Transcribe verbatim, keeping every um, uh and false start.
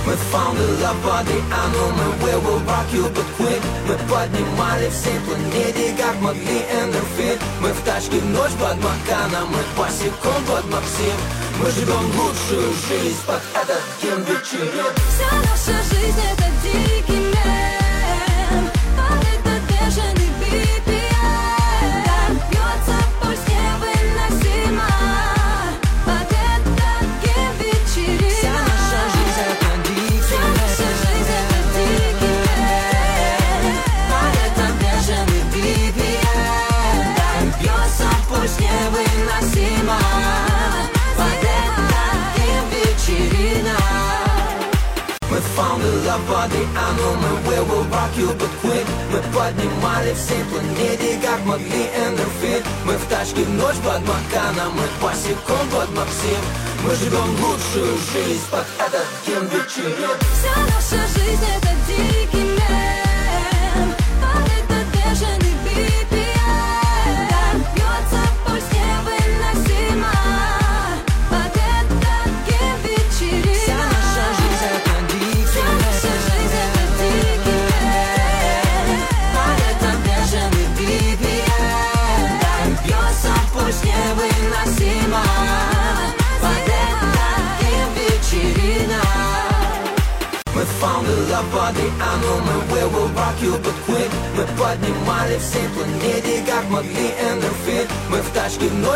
Мы found a love body, I know мы will will rock you but quick. Мы поднимали всей планете как могли эндорфин. Мы в тачке в ночь под Маканом, мы босиком под Максим. Мы живем лучшую жизнь под этот гимн вечерин. Вся наша жизнь это дикий мем, под этот бешеный би пи эм. Бьется пульс невыносимо, под этот гимн вечерин. Вся наша жизнь это дикий мем, под этот бешеный би пи эм. Бьется пульс невыносимо. Мы found a love body, I know мы will will rock you but quick. Мы поднимали всей планете как могли эндорфин. Мы в тачке в ночь под Маканом, мы босиком под Максим. Мы живем лучшую жизнь под этот гимн вечерин. Вся наша жизнь это дикий мем, под этот бешеный би пи эм. Бьется пульс невыносимо, под этот гимн вечерин. Вся наша жизнь это дикий мем, под этот бешеный би пи эм. Бьется пульс невыносимо, под этот гимн вечерина. Мы found a love body, I know мы will will rock you but quick. Мы поднимали всей планете как могли эндорфин. Мы в тачке в ночь